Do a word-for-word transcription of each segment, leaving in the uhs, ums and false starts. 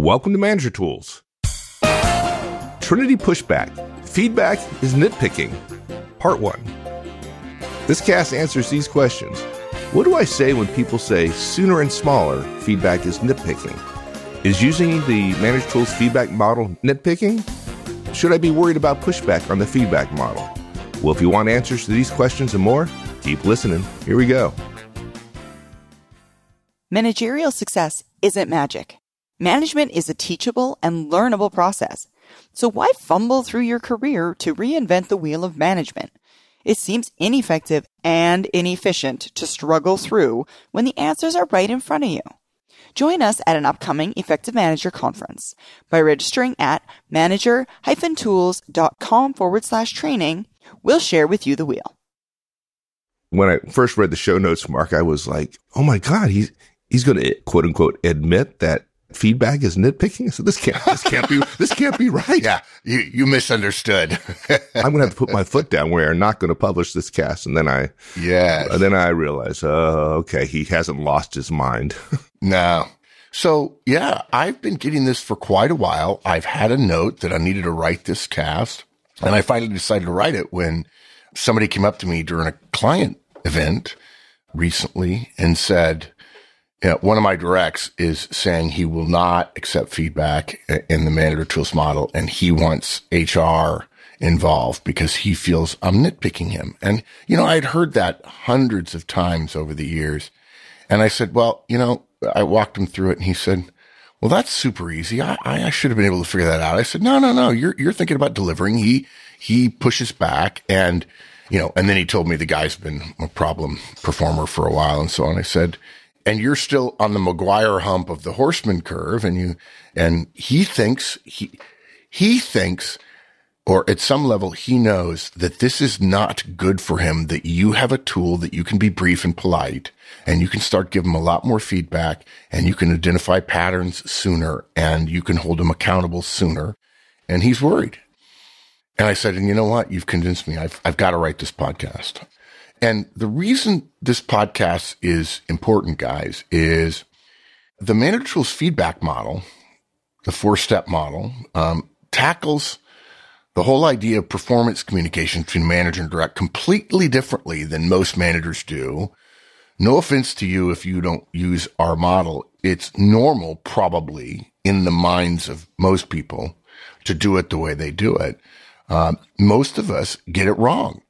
Welcome to Manager Tools. Trinity Pushback. Feedback is nitpicking. Part one. This cast answers these questions. What do I say when people say sooner and smaller feedback is nitpicking? Is using the Manager Tools feedback model nitpicking? Should I be worried about pushback on the feedback model? Well, if you want answers to these questions and more, keep listening. Here we go. Managerial success isn't magic. Management is a teachable and learnable process. So why fumble through your career to reinvent the wheel of management? It seems ineffective and inefficient to struggle through when the answers are right in front of you. Join us at an upcoming Effective Manager conference by registering at manager-tools.com forward slash training. We'll share with you the wheel. When I first read the show notes, Mark, I was like, oh my God, he's, he's going to quote unquote admit that feedback is nitpicking. So this can't, this can't be, this can't be right. Yeah. You, you misunderstood. I'm going to have to put my foot down. We're not going to publish this cast. And then I, yes. uh, then I realized, oh, okay, he hasn't lost his mind. No. So yeah, I've been getting this for quite a while. I've had a note that I needed to write this cast, and I finally decided to write it when somebody came up to me during a client event recently and said, you know, one of my directs is saying he will not accept feedback in the Manager Tools model, and he wants H R involved because he feels I'm nitpicking him. And, you know, I'd heard that hundreds of times over the years. And I said, well, you know, I walked him through it, and he said, well, that's super easy. I, I should have been able to figure that out. I said, no, no, no, you're, you're thinking about delivering. He, he pushes back, and, you know, and then he told me the guy's been a problem performer for a while and so on. I said, and you're still on the McGuire hump of the horseman curve, and you, and he thinks, he, he thinks, or at some level, he knows that this is not good for him, that you have a tool that you can be brief and polite, and you can start giving him a lot more feedback, and you can identify patterns sooner, and you can hold him accountable sooner. And he's worried. And I said, and you know what? You've convinced me. I've, I've got to write this podcast. And the reason this podcast is important, guys, is the Manager Tools feedback model, the four-step model, um, tackles the whole idea of performance communication between manager and direct completely differently than most managers do. No offense to you if you don't use our model. It's normal, probably, in the minds of most people to do it the way they do it. Um, most of us get it wrong.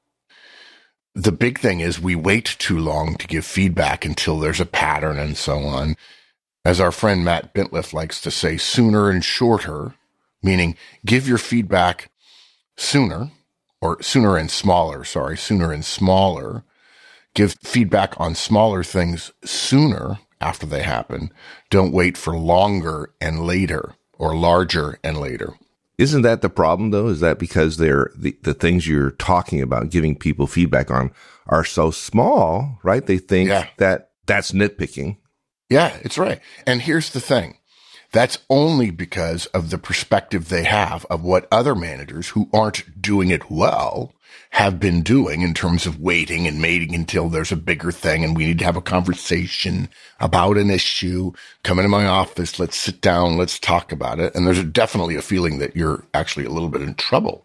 The big thing is we wait too long to give feedback until there's a pattern and so on. As our friend Matt Bentliff likes to say, sooner and shorter, meaning give your feedback sooner, or sooner and smaller, sorry, sooner and smaller. Give feedback on smaller things sooner after they happen. Don't wait for longer and later, or larger and later. Isn't that the problem, though? Is that because they're the, the things you're talking about, giving people feedback on, are so small, right? They think yeah. that that's nitpicking. Yeah, it's right. And here's the thing. That's only because of the perspective they have of what other managers who aren't doing it well have been doing in terms of waiting and waiting until there's a bigger thing and we need to have a conversation about an issue. Come into my office. Let's sit down. Let's talk about it. And there's definitely a feeling that you're actually a little bit in trouble.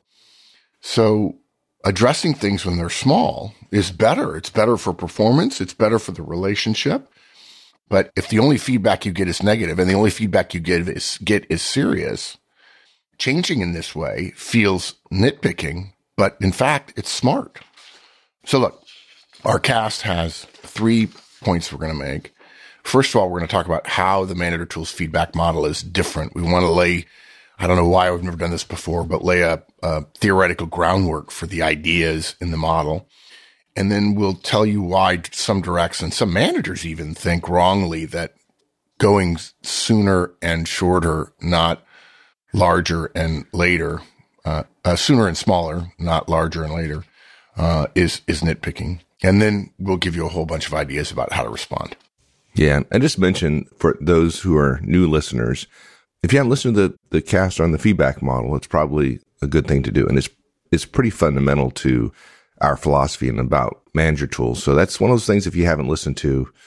So addressing things when they're small is better. It's better for performance. It's better for the relationship. But if the only feedback you get is negative and the only feedback you get is, get is serious, changing in this way feels nitpicking, but in fact, it's smart. So look, our cast has three points we're going to make. First of all, we're going to talk about how the Manager Tools feedback model is different. We want to lay, I don't know why we've never done this before, but lay a, a theoretical groundwork for the ideas in the model. And then we'll tell you why some directs and some managers even think wrongly that going sooner and shorter, not larger and later, uh, uh, sooner and smaller, not larger and later, uh, is, is nitpicking. And then we'll give you a whole bunch of ideas about how to respond. Yeah. And just mention for those who are new listeners, if you haven't listened to the, the cast on the feedback model, it's probably a good thing to do. And it's, it's pretty fundamental to our philosophy and about Manager Tools. So that's one of those things, if you haven't listened to,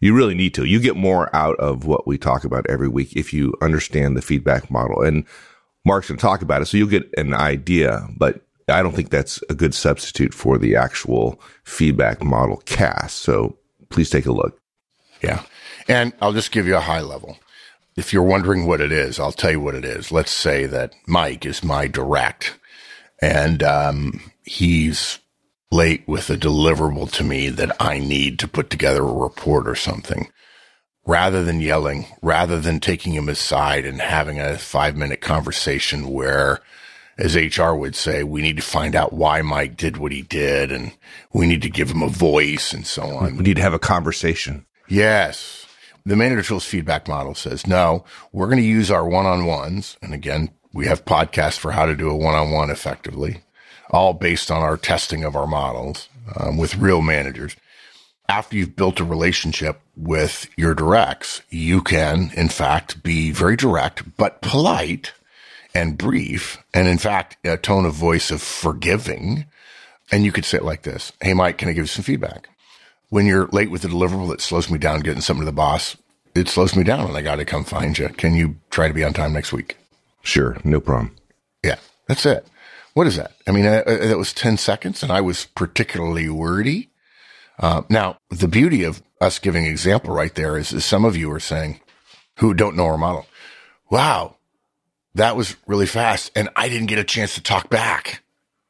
You really need to. You get more out of what we talk about every week if you understand the feedback model. And Mark's going to talk about it, so you'll get an idea, but I don't think that's a good substitute for the actual feedback model cast. So please take a look. Yeah. And I'll just give you a high level. If you're wondering what it is, I'll tell you what it is. Let's say that Mike is my direct, and um, he's late with a deliverable to me that I need to put together a report or something. Rather than yelling, rather than taking him aside and having a five minute conversation where, as H R would say, we need to find out why Mike did what he did, and we need to give him a voice and so on. We need to have a conversation. Yes. The Manager Tools feedback model says, no, we're going to use our one-on-ones. And again, we have podcasts for how to do a one-on-one effectively, all based on our testing of our models um, with real managers. After you've built a relationship with your directs, you can, in fact, be very direct, but polite and brief, and in fact, a tone of voice of forgiving. And you could say it like this. Hey, Mike, can I give you some feedback? When you're late with the deliverable, it slows me down getting something to the boss. It slows me down and I got to come find you. Can you try to be on time next week? Sure. No problem. Yeah, that's it. What is that? I mean, uh, that was ten seconds and I was particularly wordy. Uh, now, the beauty of us giving example right there is, is some of you are saying, who don't know our model, wow, that was really fast and I didn't get a chance to talk back.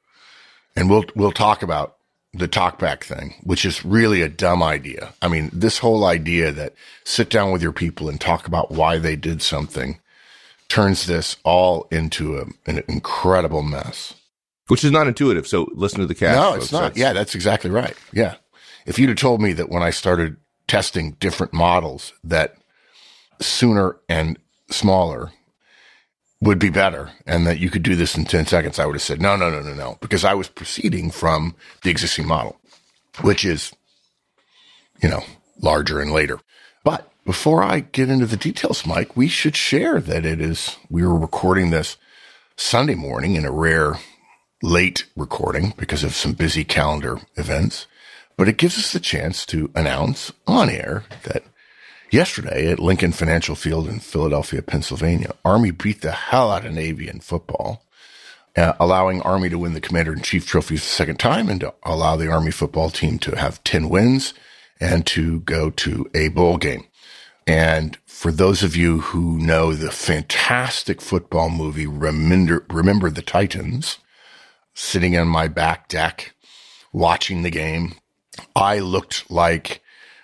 And we'll, we'll talk about the talkback thing, which is really a dumb idea. I mean, this whole idea that sit down with your people and talk about why they did something turns this all into a, an incredible mess. Which is not intuitive. So listen to the cast. No, folks. it's not. That's- Yeah, that's exactly right. Yeah. If you'd have told me that when I started testing different models that sooner and smaller would be better and that you could do this in ten seconds, I would have said, no, no, no, no, no, because I was proceeding from the existing model, which is, you know, larger and later. But before I get into the details, Mike, we should share that it is, we were recording this Sunday morning in a rare late recording because of some busy calendar events, but it gives us the chance to announce on air that yesterday at Lincoln Financial Field in Philadelphia, Pennsylvania, Army beat the hell out of Navy in football, uh, allowing Army to win the Commander-in-Chief Trophy for the second time and to allow the Army football team to have ten wins and to go to a bowl game. And for those of you who know the fantastic football movie, Remember, Remember the Titans, sitting on my back deck, watching the game, I looked like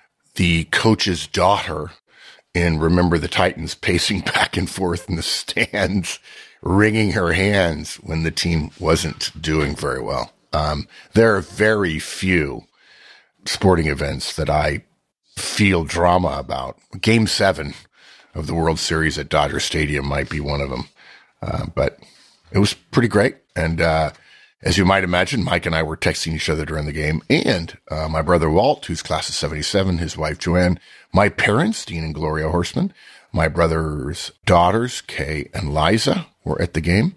the coach's daughter in Remember the Titans, pacing back and forth in the stands, wringing her hands when the team wasn't doing very well. Um, there are very few sporting events that I feel drama about. Game seven of the World Series at Dodger Stadium might be one of them. Uh, but it was pretty great. And, uh, as you might imagine, Mike and I were texting each other during the game, and uh, my brother Walt, who's class of seventy-seven, his wife Joanne, my parents, Dean and Gloria Horstman, my brother's daughters, Kay and Liza, were at the game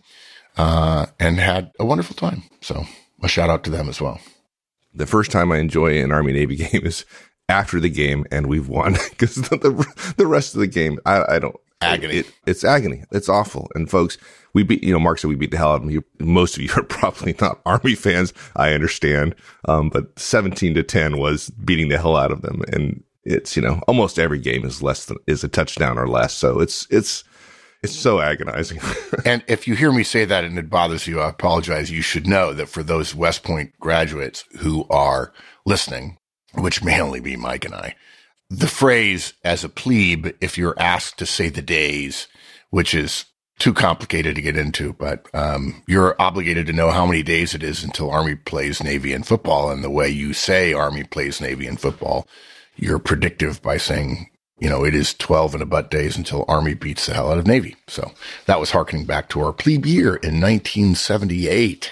uh, and had a wonderful time. So a shout out to them as well. The first time I enjoy an Army-Navy game is after the game and we've won, because the, the the rest of the game, I, I don't. Agony. It, it's agony. It's awful. And folks, we beat, you know, Mark said we beat the hell out of them. You, most of you are probably not Army fans. I understand. Um, but seventeen to ten was beating the hell out of them. And it's, you know, almost every game is less than, is a touchdown or less. So it's, it's, it's so agonizing. And if you hear me say that and it bothers you, I apologize. You should know that for those West Point graduates who are listening, which may only be Mike and I, the phrase as a plebe, if you're asked to say the days, which is too complicated to get into, but um, you're obligated to know how many days it is until Army plays Navy in football. And the way you say Army plays Navy in football, you're predictive by saying, you know, it is twelve and a butt days until Army beats the hell out of Navy. So that was hearkening back to our plebe year in nineteen seventy-eight.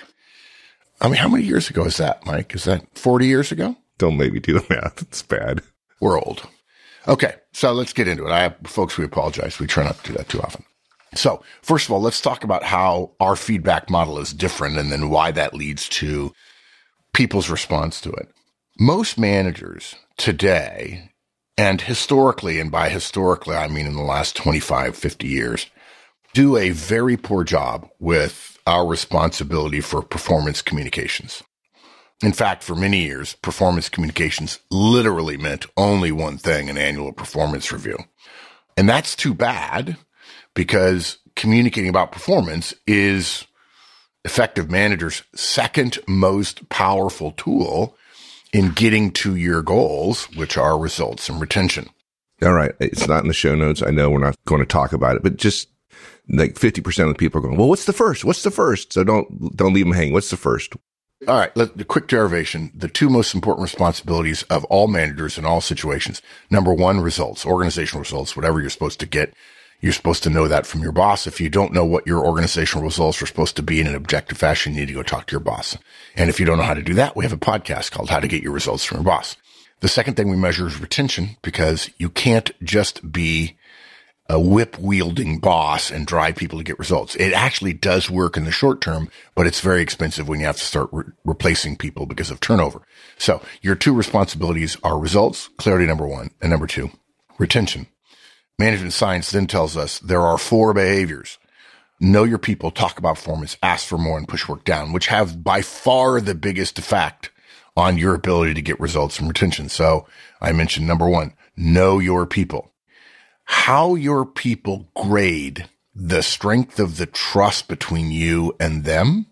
I mean, how many years ago is that, Mike? Is that forty years ago? Don't make me do the math. It's bad. We're old. Okay, so let's get into it. I have, folks, we apologize. We try not to do that too often. So first of all, let's talk about how our feedback model is different and then why that leads to people's response to it. Most managers today and historically, and by historically, I mean in the last twenty-five, fifty years, do a very poor job with our responsibility for performance communications. In fact, for many years, performance communications literally meant only one thing, an annual performance review. And that's too bad, because communicating about performance is effective managers' second most powerful tool in getting to your goals, which are results and retention. All right. It's not in the show notes. I know we're not going to talk about it, but just like fifty percent of the people are going, well, what's the first? What's the first? So don't, don't leave them hanging. What's the first? All right. Let, the quick derivation, the two most important responsibilities of all managers in all situations. Number one, results, organizational results, whatever you're supposed to get. You're supposed to know that from your boss. If you don't know what your organizational results are supposed to be in an objective fashion, you need to go talk to your boss. And if you don't know how to do that, we have a podcast called How to Get Your Results from Your Boss. The second thing we measure is retention, because you can't just be a whip-wielding boss and drive people to get results. It actually does work in the short term, but it's very expensive when you have to start re- replacing people because of turnover. So your two responsibilities are results, clarity number one, and number two, retention. Management science then tells us there are four behaviors: know your people, talk about performance, ask for more, and push work down, which have by far the biggest effect on your ability to get results and retention. So I mentioned number one, know your people. How your people grade the strength of the trust between you and them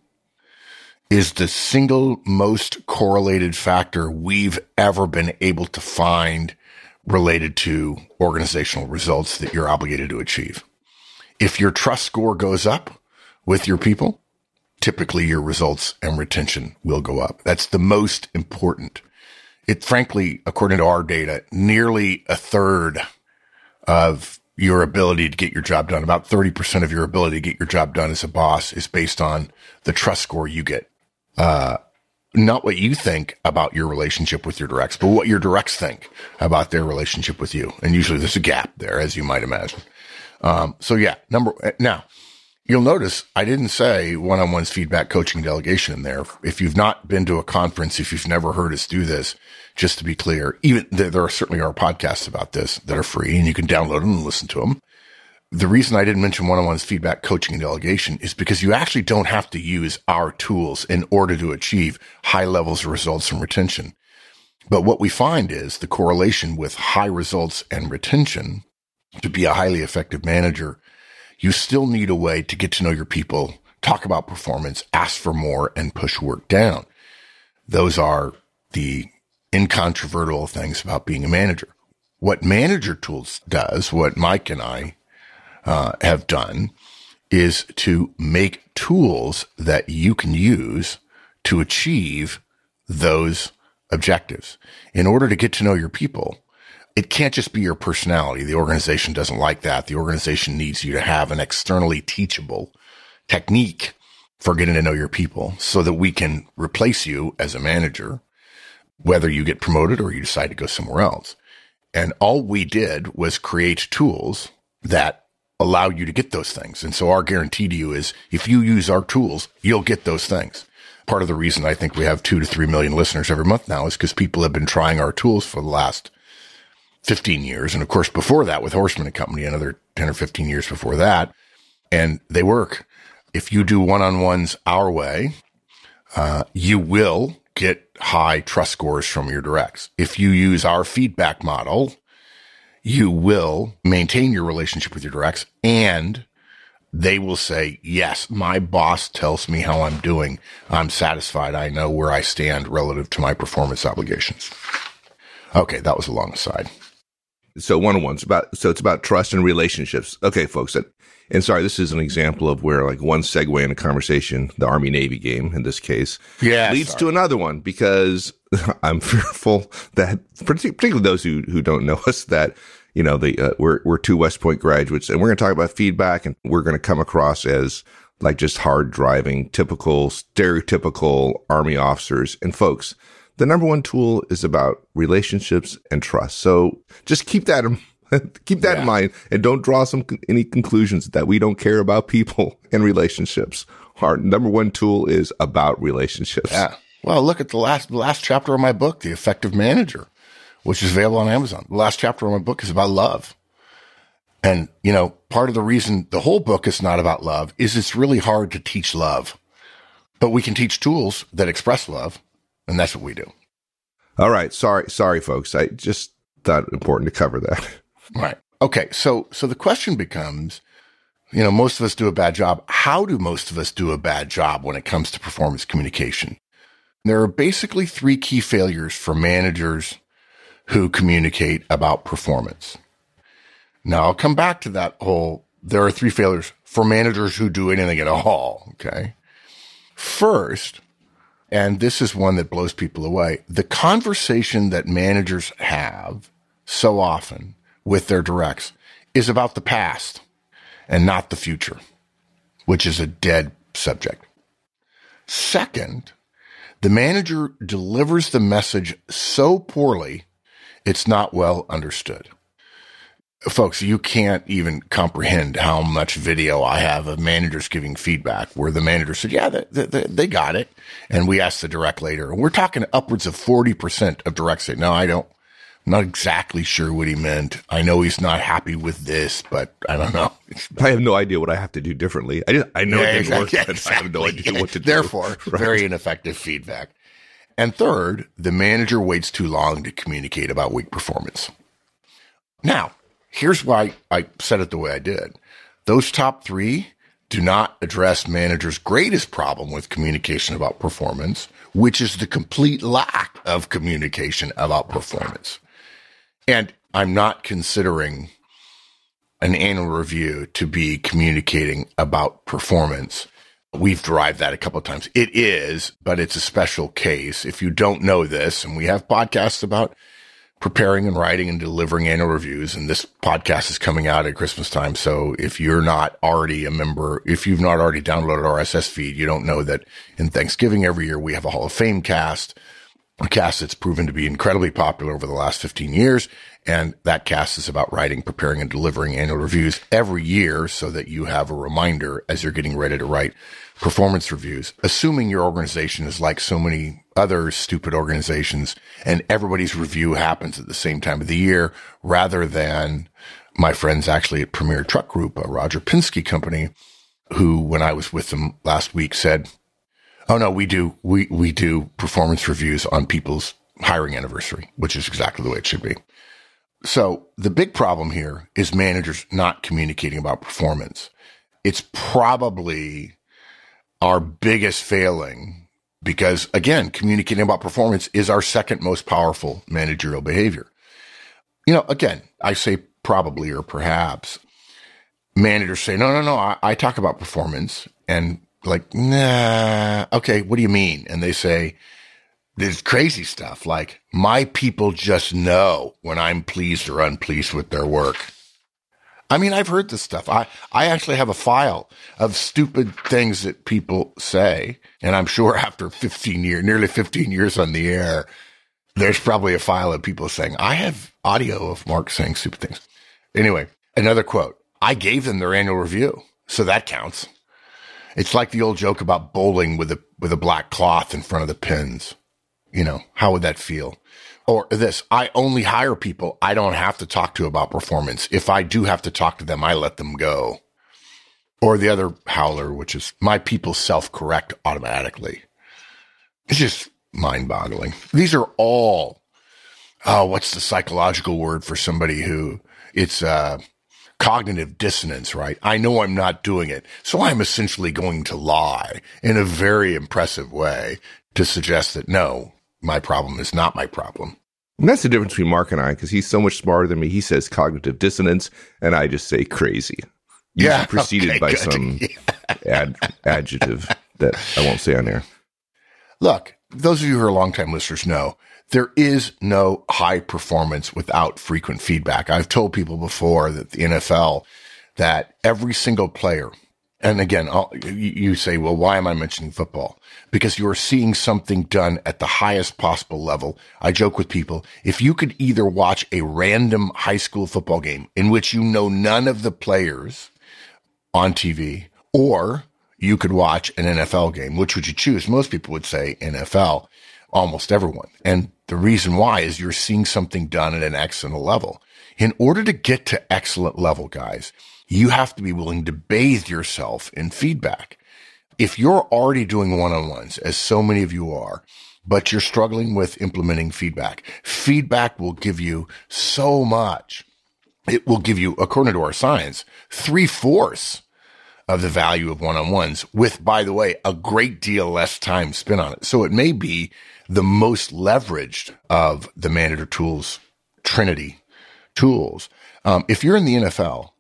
is the single most correlated factor we've ever been able to find related to organizational results that you're obligated to achieve. If your trust score goes up with your people, typically your results and retention will go up. That's the most important. It frankly, according to our data, nearly a third of your ability to get your job done, about thirty percent of your ability to get your job done as a boss, is based on the trust score you get. Uh, Not what you think about your relationship with your directs, but what your directs think about their relationship with you. And usually there's a gap there, as you might imagine. Um, so yeah, number, now you'll notice I didn't say one-on-ones, feedback, coaching, delegation in there. If you've not been to a conference, if you've never heard us do this, just to be clear, even there, there are certainly are podcasts about this that are free and you can download them and listen to them. The reason I didn't mention one-on-ones, feedback, coaching, and delegation is because you actually don't have to use our tools in order to achieve high levels of results and retention. But what we find is the correlation with high results and retention. To be a highly effective manager, you still need a way to get to know your people, talk about performance, ask for more, and push work down. Those are the incontrovertible things about being a manager. What Manager Tools does, what Mike and I Uh, have done, is to make tools that you can use to achieve those objectives. In order to get to know your people, it can't just be your personality. The organization doesn't like that. The organization needs you to have an externally teachable technique for getting to know your people so that we can replace you as a manager, whether you get promoted or you decide to go somewhere else. And all we did was create tools that allow you to get those things. And so our guarantee to you is if you use our tools, you'll get those things. Part of the reason I think we have two to three million listeners every month now is because people have been trying our tools for the last fifteen years. And of course, before that with Horstman and Company, another ten or fifteen years before that. And they work. If you do one-on-ones our way, uh, you will get high trust scores from your directs. If you use our feedback model, you will maintain your relationship with your directs, and they will say, yes, my boss tells me how I'm doing. I'm satisfied. I know where I stand relative to my performance obligations. Okay, that was a long aside. So one-on-ones about, so it's about trust and relationships. Okay, folks. That, and sorry, this is an example of where like one segue in a conversation, the Army Navy game in this case, yeah, leads sorry. to another one, because I'm fearful that particularly those who, who don't know us, that, you know, the, uh, we're, we're two West Point graduates, and we're going to talk about feedback, and we're going to come across as like just hard driving, typical, stereotypical Army officers. And folks, the number one tool is about relationships and trust. So just keep that in, keep that yeah. in mind, and don't draw some any conclusions that we don't care about people and relationships. Our number one tool is about relationships. Yeah. Well, look at the last the last chapter of my book, The Effective Manager, which is available on Amazon. The last chapter of my book is about love. And, you know, part of the reason the whole book is not about love is it's really hard to teach love. But we can teach tools that express love, and that's what we do. All right. Sorry, sorry, folks. I just thought it important to cover that. Right. Okay. So, so the question becomes, you know, most of us do a bad job. How do most of us do a bad job when it comes to performance communication? There are basically three key failures for managers who communicate about performance. Now, I'll come back to that whole, there are three failures for managers who do anything at all. Okay. First, and this is one that blows people away, the conversation that managers have so often with their directs is about the past and not the future, which is a dead subject. Second, the manager delivers the message so poorly, it's not well understood. Folks, you can't even comprehend how much video I have of managers giving feedback where the manager said, yeah, they, they, they got it. And we asked the direct later. And we're talking upwards of forty percent of directs say, no, I don't, I'm not exactly sure what he meant. I know he's not happy with this, but I don't know. I have no idea what I have to do differently. I, just, I know yeah, it didn't exactly, work, yeah, but exactly. I have no idea yeah. what to do. Therefore, right. Very ineffective feedback. And third, the manager waits too long to communicate about weak performance. Now, here's why I said it the way I did. Those top three do not address managers' greatest problem with communication about performance, which is the complete lack of communication about performance. And I'm not considering an annual review to be communicating about performance. We've derived that a couple of times. It is, but it's a special case. If you don't know this, and we have podcasts about preparing and writing and delivering annual reviews. And this podcast is coming out at Christmas time. So if you're not already a member, if you've not already downloaded our R S S feed, you don't know that in Thanksgiving every year, we have a Hall of Fame cast, a cast that's proven to be incredibly popular over the last fifteen years. And that cast is about writing, preparing, and delivering annual reviews every year so that you have a reminder as you're getting ready to write performance reviews, assuming your organization is like so many other stupid organizations and everybody's review happens at the same time of the year, rather than my friends actually at Premier Truck Group, a Roger Penske company, who, when I was with them last week, said, oh no, we do, we, we do performance reviews on people's hiring anniversary, which is exactly the way it should be. So the big problem here is managers not communicating about performance. It's probably our biggest failing because, again, communicating about performance is our second most powerful managerial behavior. You know, again, I say probably or perhaps. Managers say, no, no, no, I, I talk about performance. And like, nah, okay, what do you mean? And they say, there's crazy stuff like, my people just know when I'm pleased or unpleased with their work. I mean, I've heard this stuff. I, I actually have a file of stupid things that people say. And I'm sure after fifteen years, nearly fifteen years on the air, there's probably a file of people saying, I have audio of Mark saying stupid things. Anyway, another quote. I gave them their annual review, so that counts. It's like the old joke about bowling with a, with a black cloth in front of the pins. You know, how would that feel? Or this, I only hire people I don't have to talk to about performance. If I do have to talk to them, I let them go. Or the other howler, which is my people self-correct automatically. It's just mind-boggling. These are all, oh, what's the psychological word for somebody who it's uh, cognitive dissonance, right? I know I'm not doing it, so I'm essentially going to lie in a very impressive way to suggest that no, my problem is not my problem. And that's the difference between Mark and I, because he's so much smarter than me. He says cognitive dissonance, and I just say crazy. Usually yeah, preceded okay, by good. some yeah. ad, adjective that I won't say on air. Look, those of you who are longtime listeners know there is no high performance without frequent feedback. I've told people before that the N F L, that every single player, and again, I'll, you say, well, why am I mentioning football? Because you're seeing something done at the highest possible level. I joke with people, if you could either watch a random high school football game in which you know none of the players on T V, or you could watch an N F L game, which would you choose? Most people would say N F L, almost everyone. And The reason why is you're seeing something done at an excellent level. In order to get to excellent level, guys, you have to be willing to bathe yourself in feedback. If you're already doing one-on-ones, as so many of you are, but you're struggling with implementing feedback, feedback will give you so much. It will give you, according to our science, three-fourths of the value of one-on-ones with, by the way, a great deal less time spent on it. So it may be the most leveraged of the Manager Tools Trinity tools. Um, if you're in the N F L,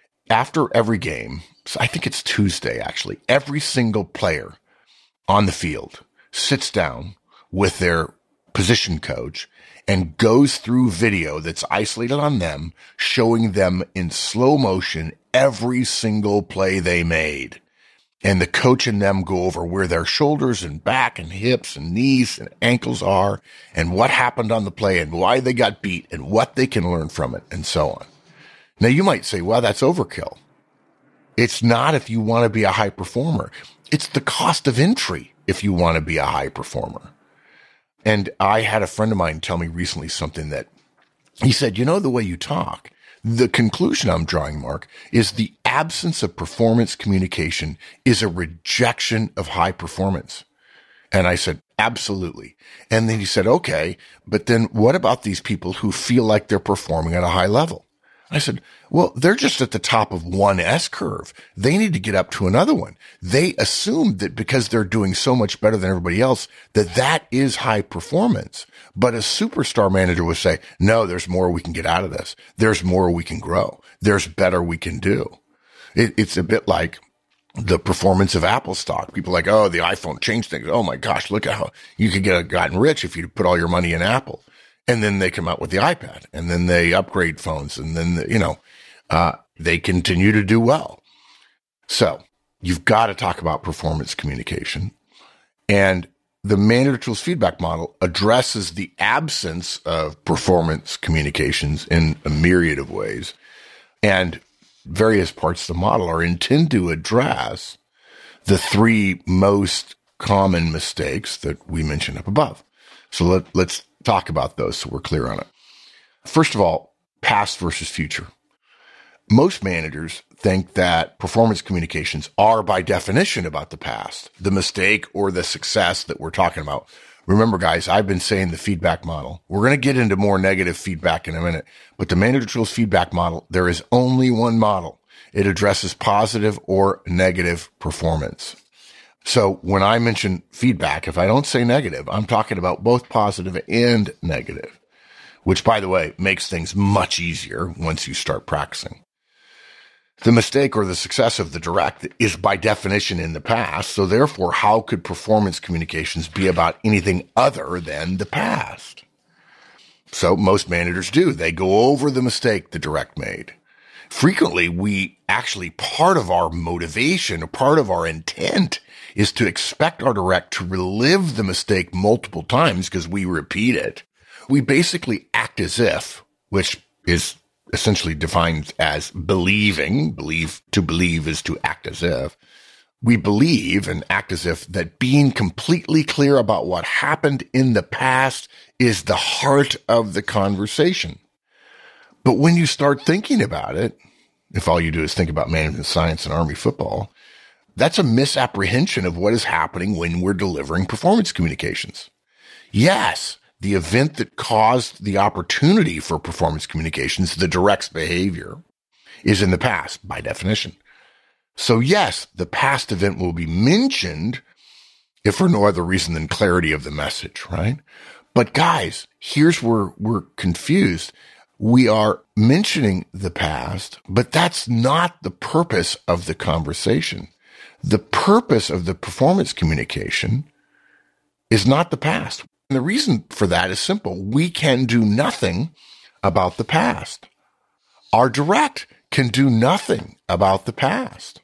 after every game, so I think it's Tuesday actually, every single player on the field sits down with their position coach and goes through video that's isolated on them, showing them in slow motion every single play they made. And the coach and them go over where their shoulders and back and hips and knees and ankles are and what happened on the play and why they got beat and what they can learn from it and so on. Now you might say, well, that's overkill. It's not if you want to be a high performer. It's the cost of entry if you want to be a high performer. And I had a friend of mine tell me recently something that he said, you know, the way you talk, the conclusion I'm drawing, Mark, is the absence of performance communication is a rejection of high performance. And I said, absolutely. And then he said, okay, but then what about these people who feel like they're performing at a high level? I said, well, they're just at the top of one S curve. They need to get up to another one. They assume that because they're doing so much better than everybody else, that that is high performance. But a superstar manager would say, no, there's more we can get out of this. There's more we can grow. There's better we can do. It, it's a bit like the performance of Apple stock. People are like, oh, the iPhone changed things. Oh my gosh, look at how you could get gotten rich if you put all your money in Apple. And then they come out with the iPad, and then they upgrade phones, and then, you know, uh, they continue to do well. So you've got to talk about performance communication. And the Manager Tools feedback model addresses the absence of performance communications in a myriad of ways. And various parts of the model are intended to address the three most common mistakes that we mentioned up above. So let, let's talk about those so we're clear on it. First of all, past versus future. Most managers think that performance communications are by definition about the past, the mistake or the success that we're talking about. Remember, guys, I've been saying the feedback model. We're going to get into more negative feedback in a minute, but the Manager Tools feedback model, there is only one model. It addresses positive or negative performance. So when I mention feedback, if I don't say negative, I'm talking about both positive and negative, which, by the way, makes things much easier once you start practicing. The mistake or the success of the direct is by definition in the past. So therefore, how could performance communications be about anything other than the past? So most managers do. They go over the mistake the direct made. Frequently, we actually, part of our motivation, part of our intent is to expect our direct to relive the mistake multiple times because we repeat it. We basically act as if, which is essentially defined as believing. Believe, to believe is to act as if. We believe and act as if that being completely clear about what happened in the past is the heart of the conversation. But when you start thinking about it, if all you do is think about management science and Army football, that's a misapprehension of what is happening when we're delivering performance communications. Yes, the event that caused the opportunity for performance communications, the direct's behavior, is in the past by definition. So yes, the past event will be mentioned if for no other reason than clarity of the message, right? But guys, here's where we're confused. We are mentioning the past, but that's not the purpose of the conversation. The purpose of the performance communication is not the past. And the reason for that is simple. We can do nothing about the past. Our direct can do nothing about the past.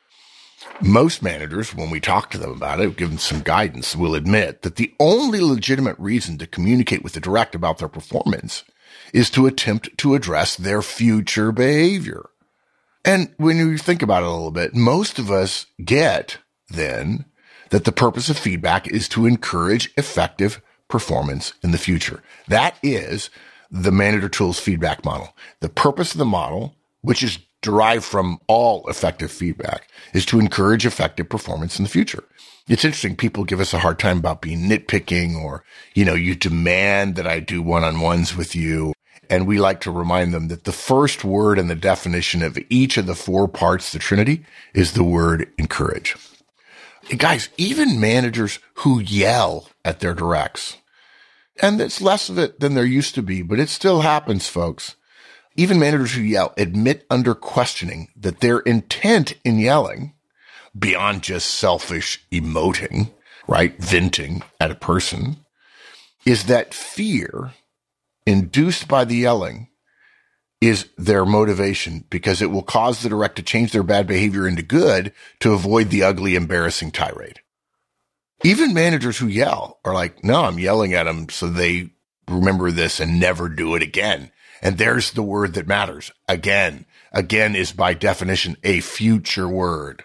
Most managers, when we talk to them about it, give them some guidance, will admit that the only legitimate reason to communicate with the direct about their performance is to attempt to address their future behavior. And when you think about it a little bit, most of us get then that the purpose of feedback is to encourage effective performance in the future. That is the Manager Tools feedback model. The purpose of the model, which is derived from all effective feedback, is to encourage effective performance in the future. It's interesting. People give us a hard time about being nitpicking, or, you know, you demand that I do one-on-ones with you. And we like to remind them that the first word in the definition of each of the four parts of the Trinity is the word encourage. And guys, even managers who yell at their directs, and it's less of it than there used to be, but it still happens, folks. Even managers who yell admit under questioning that their intent in yelling, beyond just selfish emoting, right, venting at a person, is that fear induced by the yelling is their motivation, because it will cause the direct to change their bad behavior into good to avoid the ugly, embarrassing tirade. Even managers who yell are like, no, I'm yelling at them so they remember this and never do it again. And there's the word that matters. Again. Again is by definition a future word.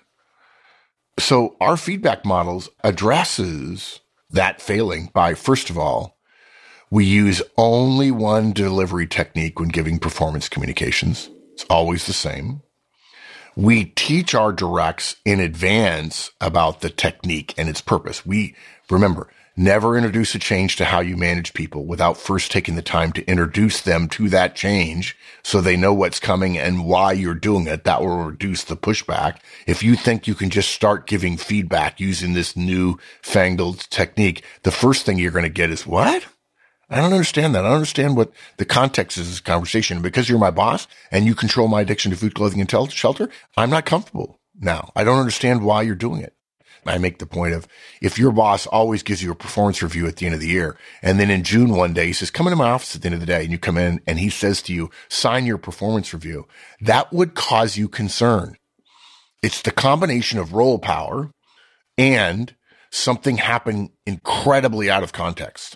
So our feedback models addresses that failing by, first of all, we use only one delivery technique when giving performance communications. It's always the same. We teach our directs in advance about the technique and its purpose. We, remember, never introduce a change to how you manage people without first taking the time to introduce them to that change so they know what's coming and why you're doing it. That will reduce the pushback. If you think you can just start giving feedback using this new fangled technique, the first thing you're going to get is, what? I don't understand that. I don't understand what the context is of this conversation. Because you're my boss and you control my addiction to food, clothing, and tel- shelter, I'm not comfortable now. I don't understand why you're doing it. I make the point of, if your boss always gives you a performance review at the end of the year, and then in June one day he says, come into my office at the end of the day, and you come in and he says to you, sign your performance review, that would cause you concern. It's the combination of role power and something happening incredibly out of context.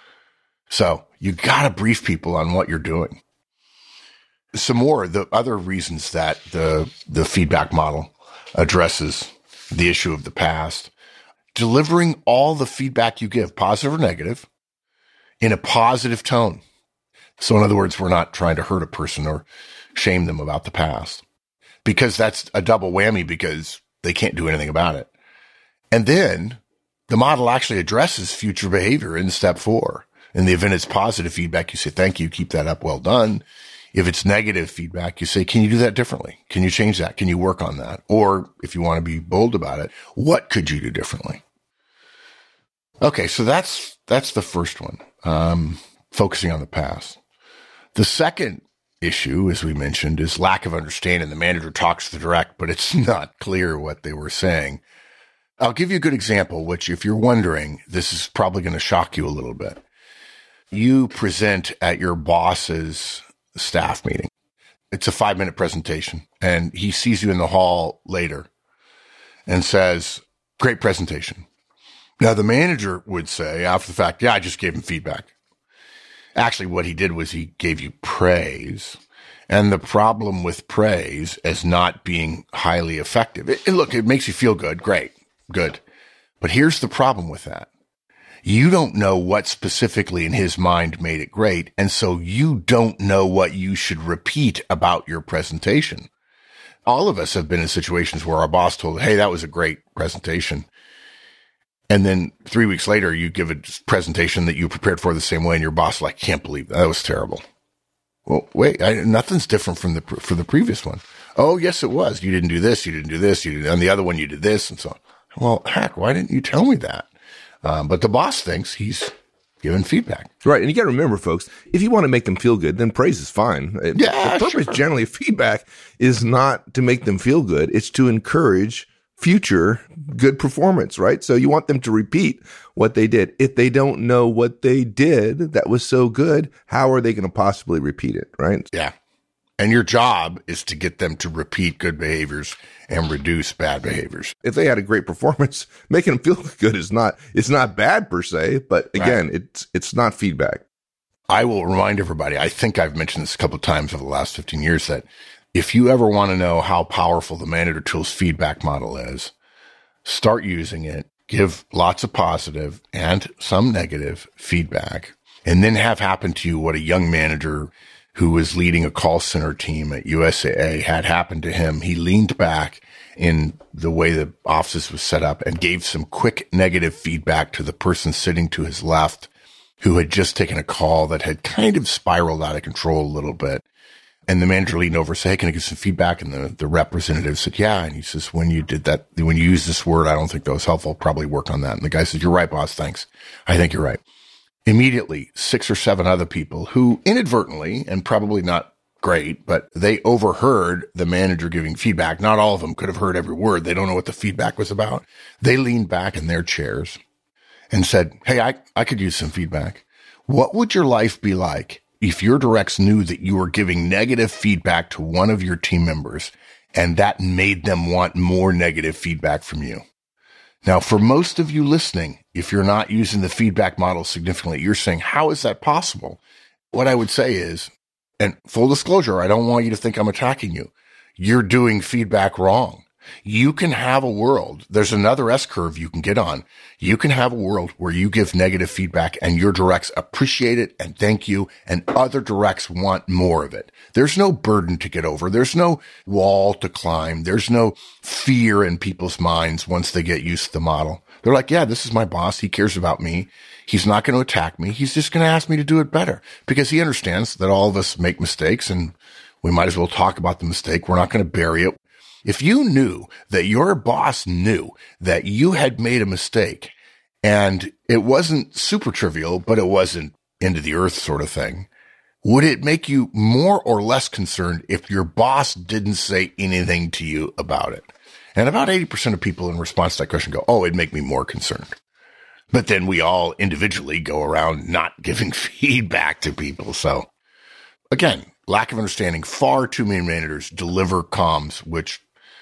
So you got to brief people on what you're doing. Some more, the other reasons that the, the feedback model addresses the issue of the past: delivering all the feedback you give, positive or negative, in a positive tone. So in other words, we're not trying to hurt a person or shame them about the past, because that's a double whammy, because they can't do anything about it. And then the model actually addresses future behavior in step four. In the event it's positive feedback, you say, thank you, keep that up, well done. If it's negative feedback, you say, can you do that differently? Can you change that? Can you work on that? Or if you want to be bold about it, what could you do differently? Okay, so that's that's the first one, um, focusing on the past. The second issue, as we mentioned, is lack of understanding. The manager talks to the direct, but it's not clear what they were saying. I'll give you a good example, which, if you're wondering, this is probably going to shock you a little bit. You present at your boss's staff meeting. It's a five minute presentation, and he sees you in the hall later and says, great presentation. Now the manager would say after the fact, yeah, I just gave him feedback. Actually, what he did was he gave you praise. And the problem with praise as not being highly effective, it, it, look, it makes you feel good. Great. Good. But here's the problem with that. You don't know what specifically in his mind made it great, and so you don't know what you should repeat about your presentation. All of us have been in situations where our boss told, hey, that was a great presentation. And then three weeks later, you give a presentation that you prepared for the same way, and your boss is like, can't believe that. That was terrible. Well, wait, I, nothing's different from the for the previous one. Oh, yes, it was. You didn't do this. You didn't do this. You didn't, on the other one, you did this, and so on. Well, heck, why didn't you tell me that? Um, but the boss thinks he's giving feedback. Right. And you got to remember, folks, if you want to make them feel good, then praise is fine. Yeah, the purpose sure. generally of feedback is not to make them feel good. It's to encourage future good performance, right? So you want them to repeat what they did. If they don't know what they did that was so good, how are they going to possibly repeat it, right? Yeah. And your job is to get them to repeat good behaviors and reduce bad behaviors. If they had a great performance, making them feel good is not, it's not bad per se, but again, right. it's, it's not feedback. I will remind everybody, I think I've mentioned this a couple of times over the last fifteen years, that if you ever want to know how powerful the Manager Tools feedback model is, start using it give lots of positive and some negative feedback, and then have happen to you what a young manager who was leading a call center team at U S A A had happened to him. He leaned back in the way the office was set up and gave some quick negative feedback to the person sitting to his left who had just taken a call that had kind of spiraled out of control a little bit. And the manager leaned over and said, hey, can I get some feedback? And the, the representative said, yeah. And he says, when you did that, when you used this word, I don't think that was helpful. I'll probably work on that. And the guy said, you're right, boss. Thanks. I think you're right. Immediately, six or seven other people who inadvertently, and probably not great, but they overheard the manager giving feedback. Not all of them could have heard every word. They don't know what the feedback was about. They leaned back in their chairs and said, hey, I, I could use some feedback. What would your life be like if your directs knew that you were giving negative feedback to one of your team members and that made them want more negative feedback from you? Now, for most of you listening, if you're not using the feedback model significantly, you're saying, how is that possible? What I would say is, and full disclosure, I don't want you to think I'm attacking you. You're doing feedback wrong. You can have a world. There's another S curve you can get on. You can have a world where you give negative feedback and your directs appreciate it and thank you, and other directs want more of it. There's no burden to get over. There's no wall to climb. There's no fear in people's minds once they get used to the model. They're like, yeah, this is my boss. He cares about me. He's not going to attack me. He's just going to ask me to do it better because he understands that all of us make mistakes and we might as well talk about the mistake. We're not going to bury it. If you knew that your boss knew that you had made a mistake and it wasn't super trivial, but it wasn't end of the earth sort of thing, would it make you more or less concerned if your boss didn't say anything to you about it? And about eighty percent of people in response to that question go, oh, it'd make me more concerned. But then we all individually go around not giving feedback to people. So again, lack of understanding. Far too many managers deliver comms which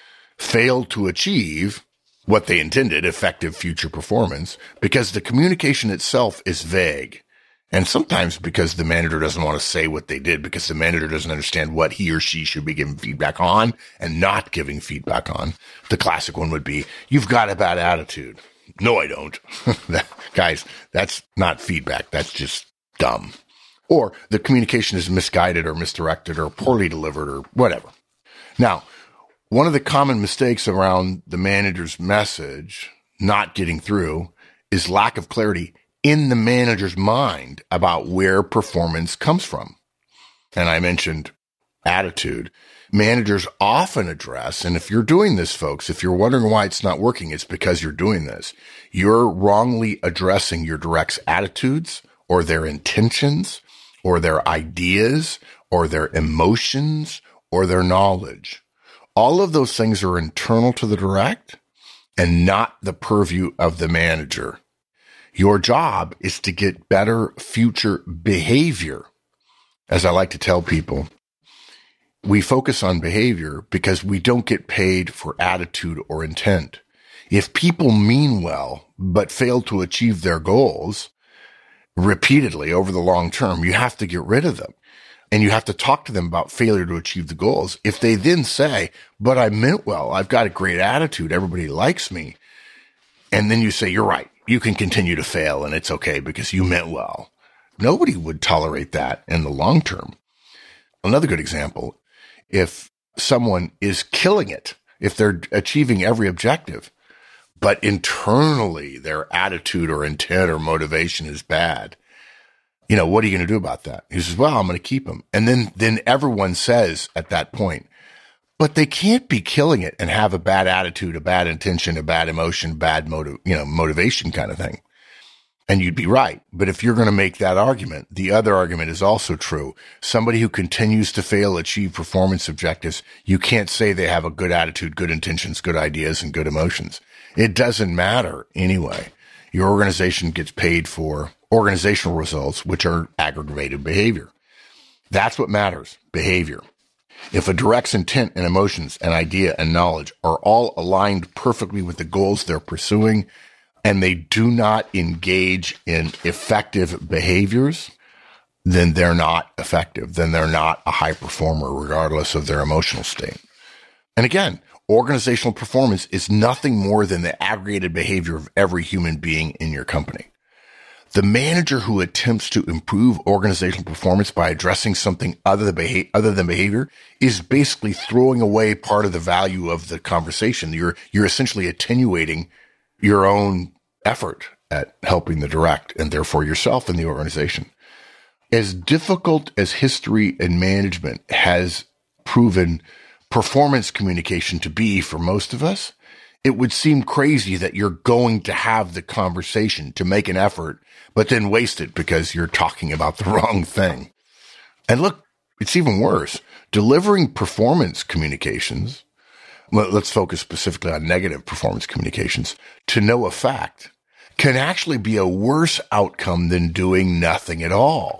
fail to achieve what they intended, effective future performance, because the communication itself is vague. And sometimes because the manager doesn't want to say what they did, because the manager doesn't understand what he or she should be giving feedback on and not giving feedback on. The classic one would be, you've got a bad attitude. No, I don't. that, guys, that's not feedback. That's just dumb. Or the communication is misguided or misdirected or poorly delivered or whatever. Now, one of the common mistakes around the manager's message not getting through is lack of clarity in the manager's mind about where performance comes from. And I mentioned attitude. Managers often address, and if you're doing this, folks, if you're wondering why it's not working, it's because you're doing this. You're wrongly addressing your directs' attitudes or their intentions or their ideas or their emotions or their knowledge. All of those things are internal to the direct and not the purview of the manager. Your job is to get better future behavior. As I like to tell people, we focus on behavior because we don't get paid for attitude or intent. If people mean well, but fail to achieve their goals repeatedly over the long term, you have to get rid of them. And you have to talk to them about failure to achieve the goals. If they then say, but I meant well, I've got a great attitude, everybody likes me. And then you say, you're right, you can continue to fail and it's okay because you meant well. Nobody would tolerate that in the long term. Another good example, if someone is killing it, if they're achieving every objective, but internally their attitude or intent or motivation is bad, you know, what are you going to do about that? He says, well, I'm going to keep them. And then, then everyone says at that point, but they can't be killing it and have a bad attitude, a bad intention, a bad emotion, bad motive, you know, motivation kind of thing. And you'd be right. But if you're going to make that argument, the other argument is also true. Somebody who continues to fail achieve performance objectives, you can't say they have a good attitude, good intentions, good ideas, and good emotions. It doesn't matter anyway. Your organization gets paid for organizational results, which are aggregated behavior. That's what matters, behavior. If a direct's intent and emotions and idea and knowledge are all aligned perfectly with the goals they're pursuing, and they do not engage in effective behaviors, then they're not effective. Then they're not a high performer, regardless of their emotional state. And again, organizational performance is nothing more than the aggregated behavior of every human being in your company. The manager who attempts to improve organizational performance by addressing something other than, beha- other than behavior is basically throwing away part of the value of the conversation. You're, you're essentially attenuating your own effort at helping the direct and therefore yourself in the organization. As difficult as history and management has proven performance communication to be for most of us, it would seem crazy that you're going to have the conversation to make an effort, but then waste it because you're talking about the wrong thing. And look, it's even worse. Delivering performance communications, well, let's focus specifically on negative performance communications, to no effect, can actually be a worse outcome than doing nothing at all.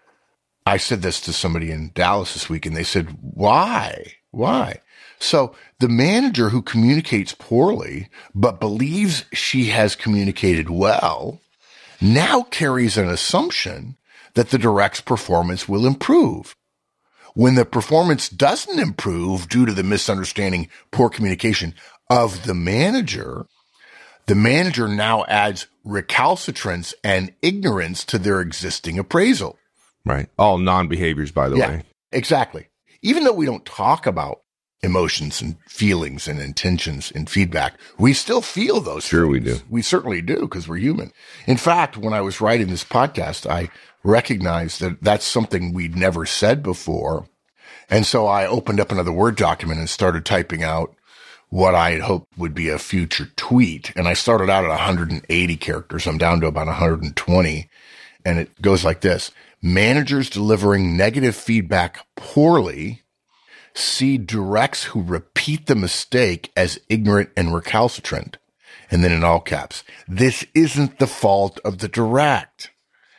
I said this to somebody in Dallas this week, and they said, why? Why? So the manager who communicates poorly, but believes she has communicated well, now carries an assumption that the direct's performance will improve. When the performance doesn't improve due to the misunderstanding, poor communication of the manager, the manager now adds recalcitrance and ignorance to their existing appraisal. Right. All non-behaviors, by the yeah, way. Exactly. Even though we don't talk about emotions and feelings and intentions and feedback, we still feel those Sure things. we do. We certainly do because we're human. In fact, when I was writing this podcast, I recognized that that's something we'd never said before. And so I opened up another Word document and started typing out what I had hoped would be a future tweet. And I started out at one hundred eighty characters. I'm down to about one hundred twenty. And it goes like this. Managers delivering negative feedback poorly see directs who repeat the mistake as ignorant and recalcitrant. And then in all caps, this isn't the fault of the direct.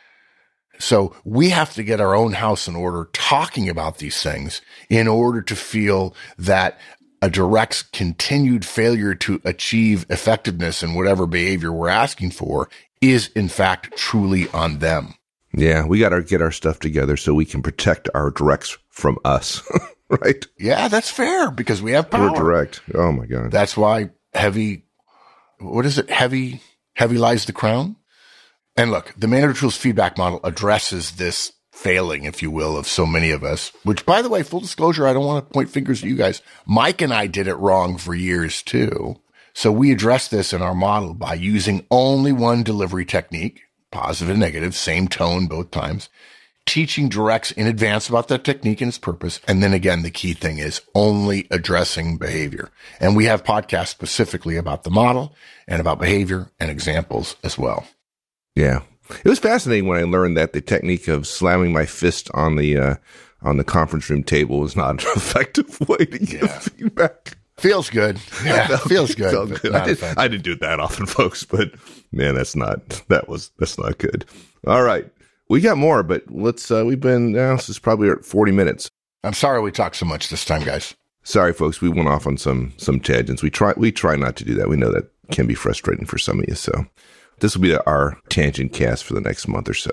So we have to get our own house in order talking about these things in order to feel that a direct's continued failure to achieve effectiveness in whatever behavior we're asking for is in fact truly on them. Yeah, we got to get our stuff together so we can protect our directs from us, right? Yeah, that's fair because we have power. We're direct. Oh my God. That's why heavy, what is it? Heavy, heavy lies the crown. And look, the Manager Tools feedback model addresses this failing, if you will, of so many of us, which by the way, full disclosure, I don't want to point fingers at you guys. Mike and I did it wrong for years too. So we address this in our model by using only one delivery technique, positive and negative, same tone both times, teaching directs in advance about that technique and its purpose. And then again, the key thing is only addressing behavior. And we have podcasts specifically about the model and about behavior and examples as well. Yeah. It was fascinating when I learned that the technique of slamming my fist on the uh, on the conference room table is not an effective way to give yeah. feedback. Feels good. Yeah, felt, feels good. Felt good. I, did, I didn't do it that often, folks, but man, that's not that was that's not good. All right, we got more, but let's. Uh, we've been now. This is probably at forty minutes. I'm sorry we talked so much this time, guys. Sorry, folks. We went off on some some tangents. We try we try not to do that. We know that can be frustrating for some of you. So this will be our tangent cast for the next month or so.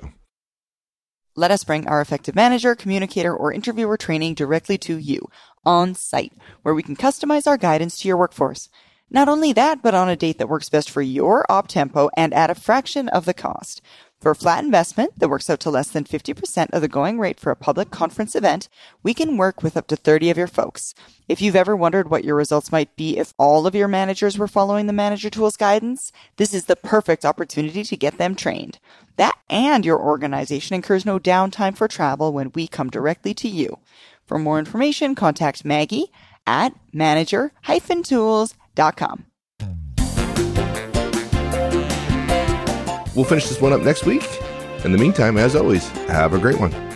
Let us bring our effective manager, communicator, or interviewer training directly to you on site, where we can customize our guidance to your workforce. Not only that, but on a date that works best for your op tempo and at a fraction of the cost. For a flat investment that works out to less than fifty percent of the going rate for a public conference event, we can work with up to thirty of your folks. If you've ever wondered what your results might be if all of your managers were following the Manager Tools guidance, this is the perfect opportunity to get them trained. That and your organization incurs no downtime for travel when we come directly to you. For more information, contact Maggie at manager dash tools dot com. We'll finish this one up next week. In the meantime, as always, have a great one.